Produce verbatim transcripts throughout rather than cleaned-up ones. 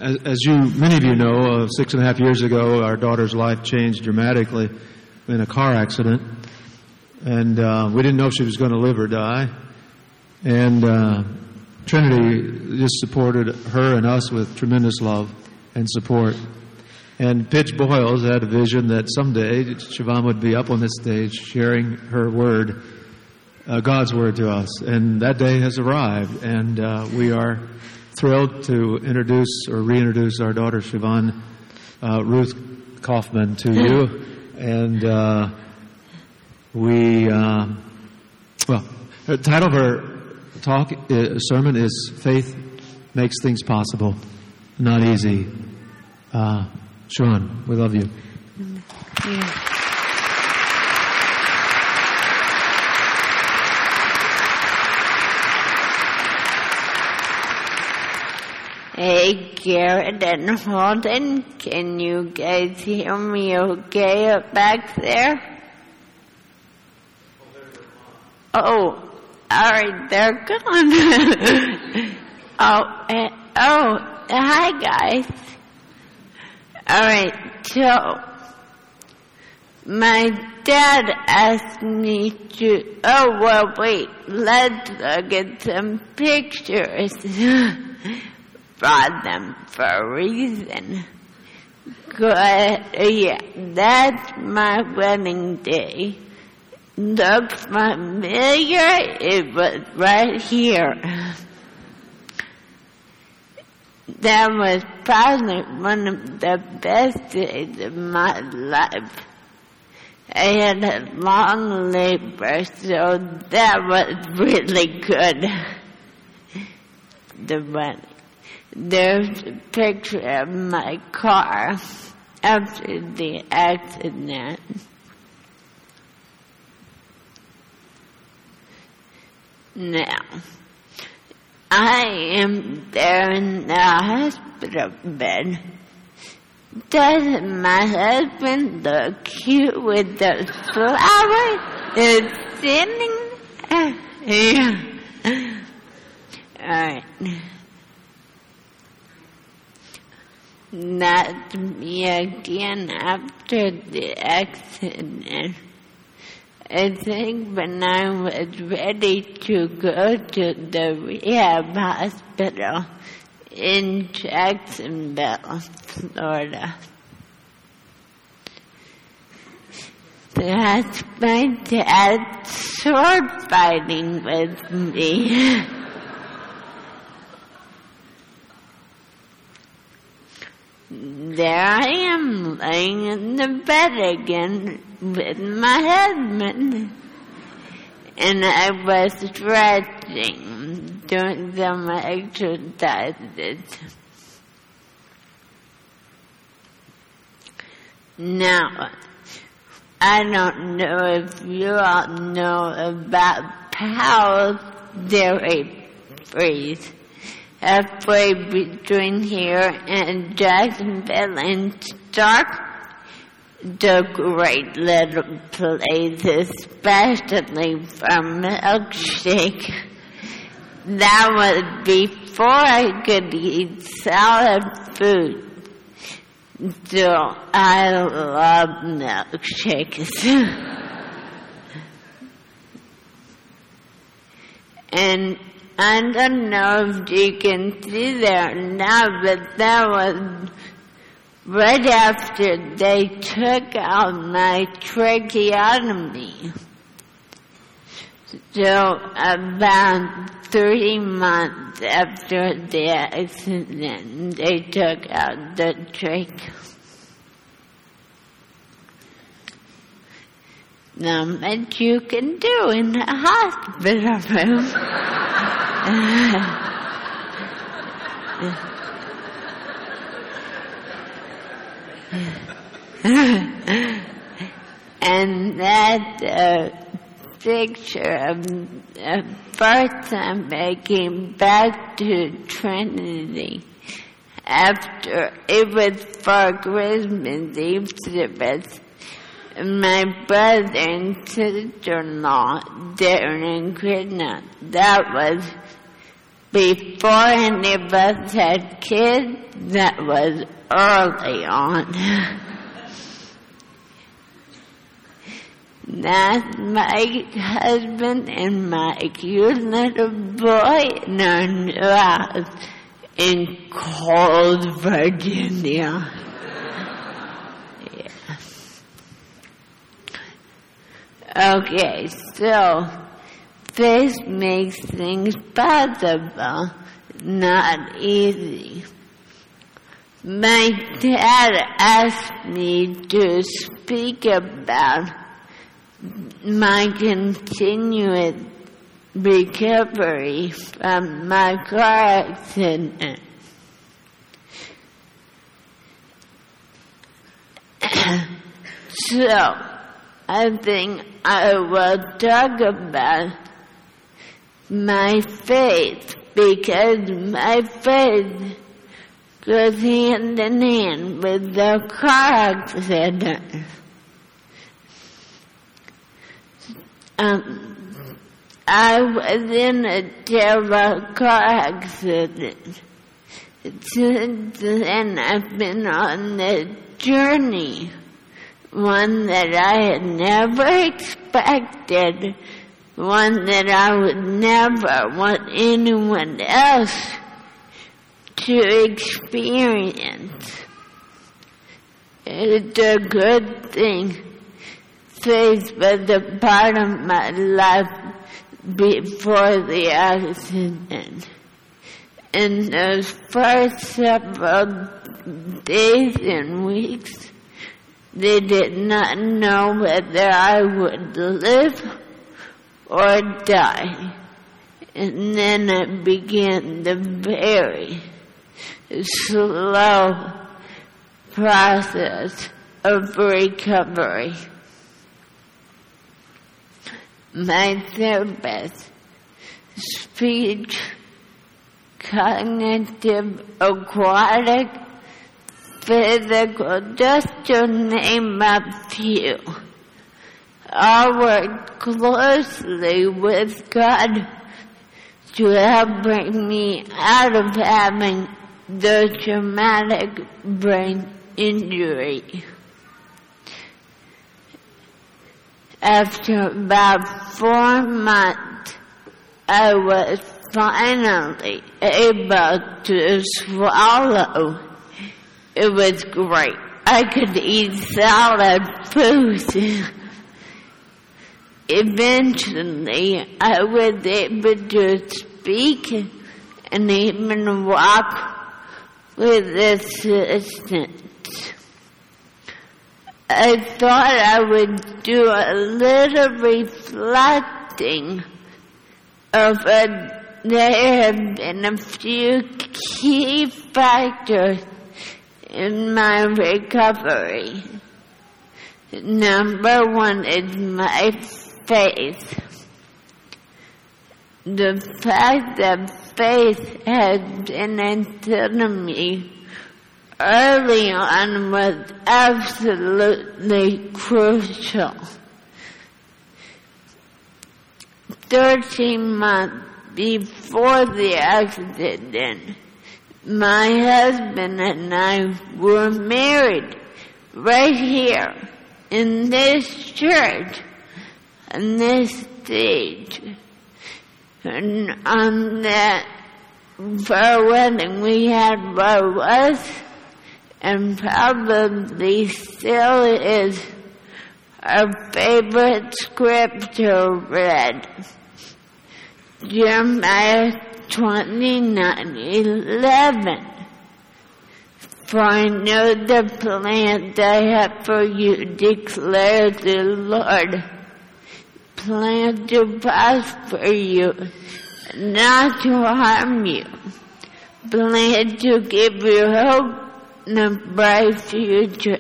as, as you, many of you know, uh, six and a half years ago, our daughter's life changed dramatically in a car accident. And uh, we didn't know if she was going to live or die. And uh, Trinity just supported her and us with tremendous love and support. And Pidge Boyles had a vision that someday Siobhan would be up on this stage sharing her word, uh, God's word to us. And that day has arrived. And uh, we are thrilled to introduce or reintroduce our daughter Siobhan uh, Ruth Kaufman to you. And uh, we, uh, well, the title of her talk, uh, sermon is Faith Makes Things Possible, Not Easy. Uh, Sean, we love you. Yeah. Hey, Garrett and Holden, can you guys hear me okay up back there? Oh, all right, they're gone. oh, uh, oh, hi, guys. All right, so my dad asked me to, oh, well, wait, let's look at some pictures. Brought them for a reason. Good, yeah, that's my wedding day. Looks familiar? It was right here. That was probably one of the best days of my life. I had a long labor, so that was really good. The wedding. There's a picture of my car after the accident. Now, I am there in the hospital bed. Doesn't my husband look cute with those flowers? It's sitting there. All right. That's me again after the accident. I think when I was ready to go to the rehab hospital in Jacksonville, Florida. That's my dad sword fighting with me. There I am, laying in the bed again with my husband. And I was stretching, doing some exercises. Now, I don't know if you all know about Powell's Dairy Freeze. Halfway between here and Jacksonville and Stark, the great little place, especially for milkshake. That was before I could eat solid food. So I love milkshakes. And I don't know if you can see there now, but that was right after they took out my tracheotomy. So about three months after the accident, they took out the trach. Not much you can do in a hospital room. And that uh, picture of the first time I came back to Trinity after it was for Christmas Eve service. My brother and sister-in-law, Darren and Krishna, that was before any of us had kids, that was early on. That's my husband and my cute little boy in our new house in cold Virginia. Yeah. Okay, so this makes things possible, not easy. My dad asked me to speak about my continuous recovery from my car accident. So, I think I will talk about my faith, because my faith goes hand in hand with the car accident. Um, I was in a terrible car accident. Since then, I've been on this journey, one that I had never expected, one that I would never want anyone else to experience. It's a good thing. Faith was a part of my life before the accident. In those first several days and weeks, they did not know whether I would live or die. And then it began the very slow process of recovery. My therapist, speech, cognitive, aquatic, physical, just to name a few, all work closely with God to help bring me out of having the traumatic brain injury. After about four months, I was finally able to swallow. It was great. I could eat solid food. Eventually, I was able to speak and even walk with assistance. I thought I would do a little reflecting of a, there have been a few key factors in my recovery. Number one is my faith. The fact that faith has been instilled in me early on was absolutely crucial. Thirteen months before the accident, my husband and I were married right here in this church, on this stage. And on that, for our wedding, we had what was and probably still is our favorite scripture read, Jeremiah twenty-nine eleven. For I know the plans I have for you, declares the Lord. Plan to prosper you, not to harm you. Plan to give you hope and a bright future.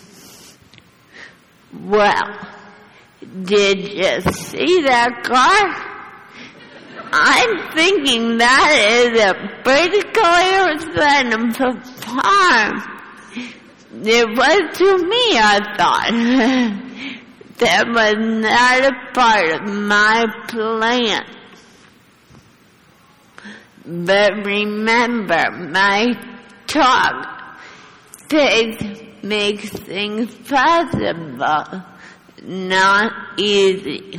Well, did you see that car? I'm thinking that is a pretty clear sign of a farm. It was to me, I thought. That was not a part of my plan. But remember, my talk, faith makes things possible, not easy.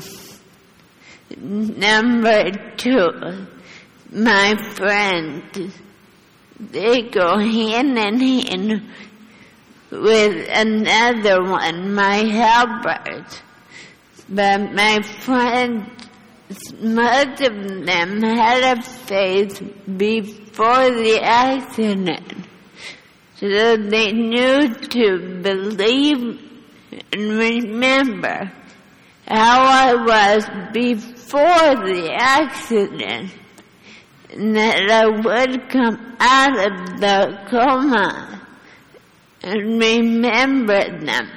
Number two, my friends, they go hand in hand with another one, my helpers. But my friends, most of them had a faith before the accident. So they knew to believe and remember how I was before the accident, and that I would come out of the coma and remember them.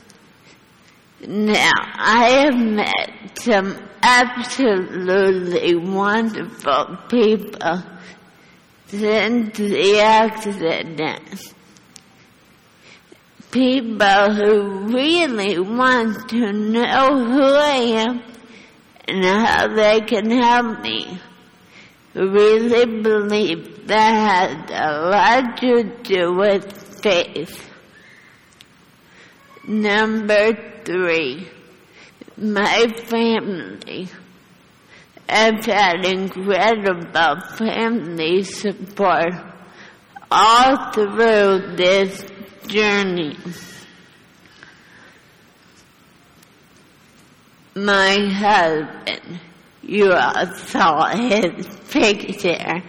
Now, I have met some absolutely wonderful people since the accident. People who really want to know who I am and how they can help me. Really believe that has a lot to do with faith. Number three, my family. I've had incredible family support all through this journey. My husband, you all saw his picture.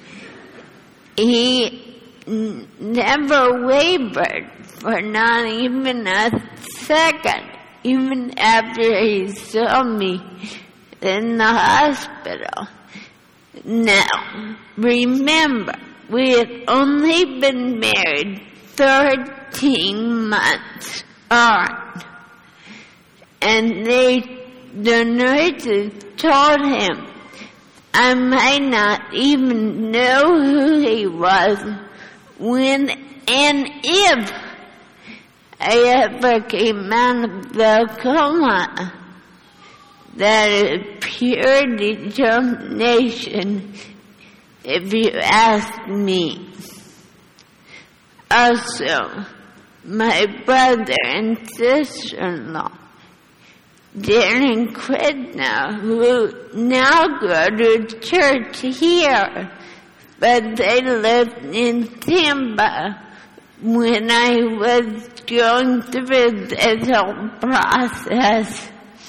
He n- never wavered for not even a second, even after he saw me in the hospital. Now, remember, we had only been married thirteen months on, and they, the nurses told him I might not even know who he was when and if I ever came out of the coma. That is pure determination, if you ask me. Also, my brother and sister-in-law, Darren and Quidna, who now go to church here, but they lived in Tampa when I was going through this whole process.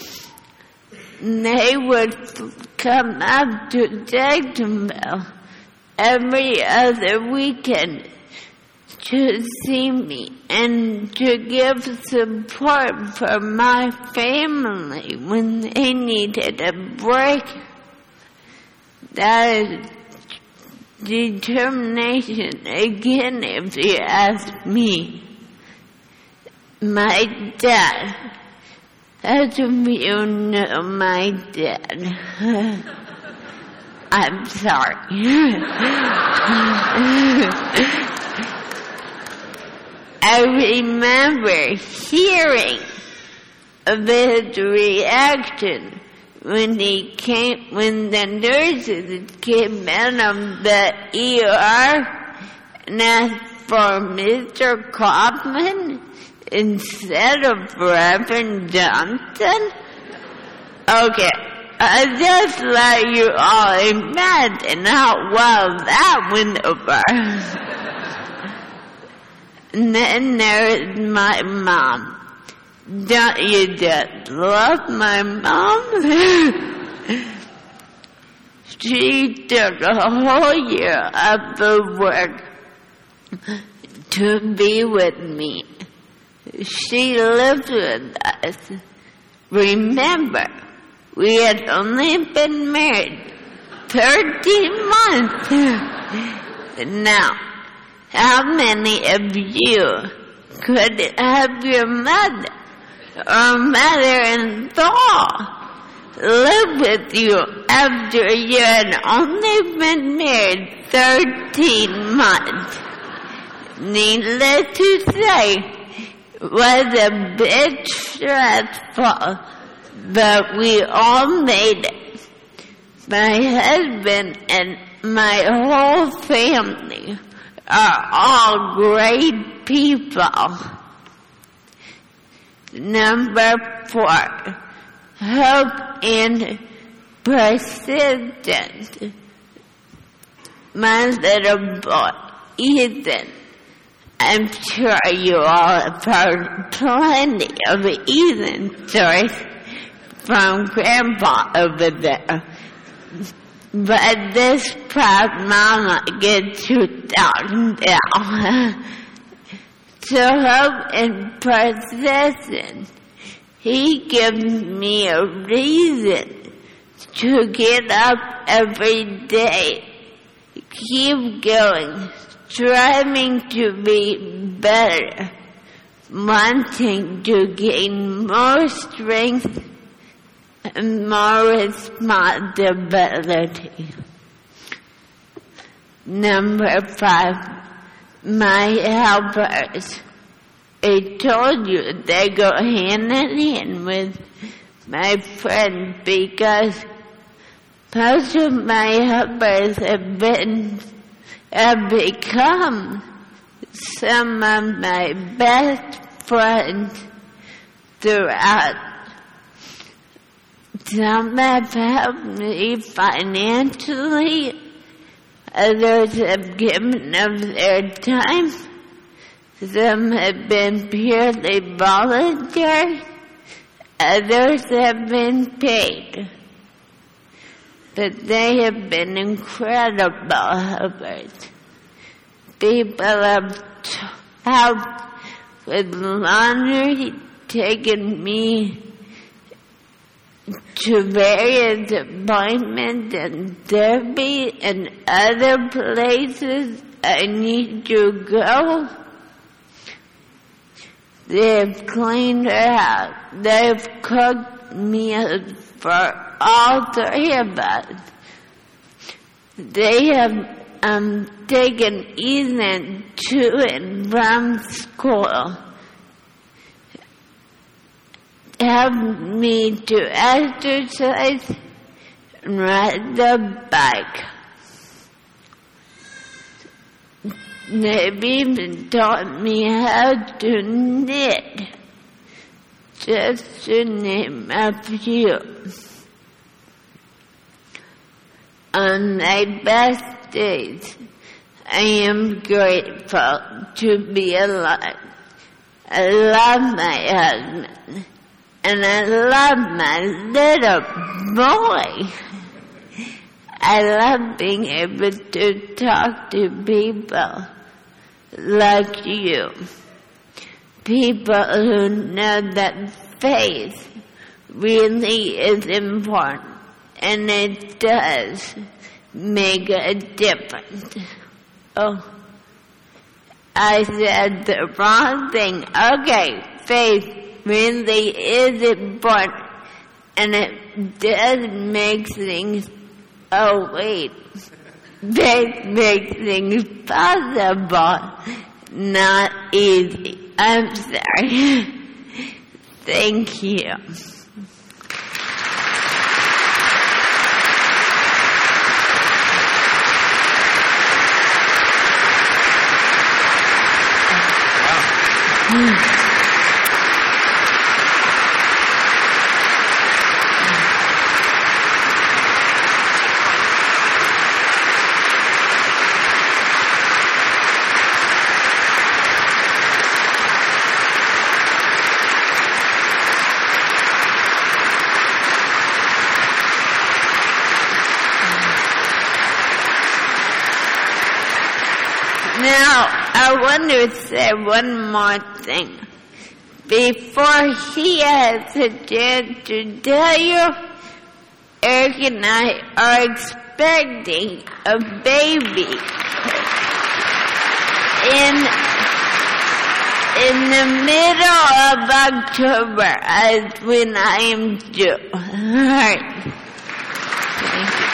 They would come up to Jacksonville every other weekend to see me and to give support for my family when they needed a break. That is determination, again, if you ask me. My dad, as of you know my dad, I'm sorry. I remember hearing of his reaction when he came, when the nurses came out of the E R and asked for Mister Kaufman instead of Reverend Johnson. Okay, I just let you all imagine how well that went over. And then there's my mom. Don't you just love my mom? She took a whole year of the work to be with me. She lived with us. Remember, we had only been married thirteen months. Now, how many of you could have your mother or mother-in-law live with you after you had only been married thirteen months? Needless to say, it was a bit stressful, but we all made it. My husband and my whole family are all great people. Number four, hope and persistence. My little boy, Ethan, I'm sure you all have heard plenty of Ethan stories from Grandpa over there. But this proud mama gets you down now. So hope and persistence, he gives me a reason to get up every day, keep going, striving to be better, wanting to gain more strength and more responsibility. Number five, my helpers. I told you they go hand in hand with my friends because most of my helpers have been, have become some of my best friends throughout. Some have helped me financially, others have given of their time, some have been purely voluntary, others have been paid. But they have been incredible helpers. People have helped with laundry, taken me to various appointments and therapy and other places I need to go. They've cleaned her house. They've cooked meals for all three of us. They have um, taken Ethan to and from school, helped me to exercise and ride the bike. They've even taught me how to knit, just to name a few. On my best days, I am grateful to be alive. I love my husband, and I love my little boy. I love being able to talk to people like you. People who know that faith really is important, and it does make a difference. Oh, I said the wrong thing. Okay, faith really is important, and it does make things, oh wait, faith makes things possible, not easy. I'm sorry. Thank you. Now, I want to say one more thing. Before he has a chance to tell you, Eric and I are expecting a baby in, in the middle of October, as when I am due. All right. Thank you.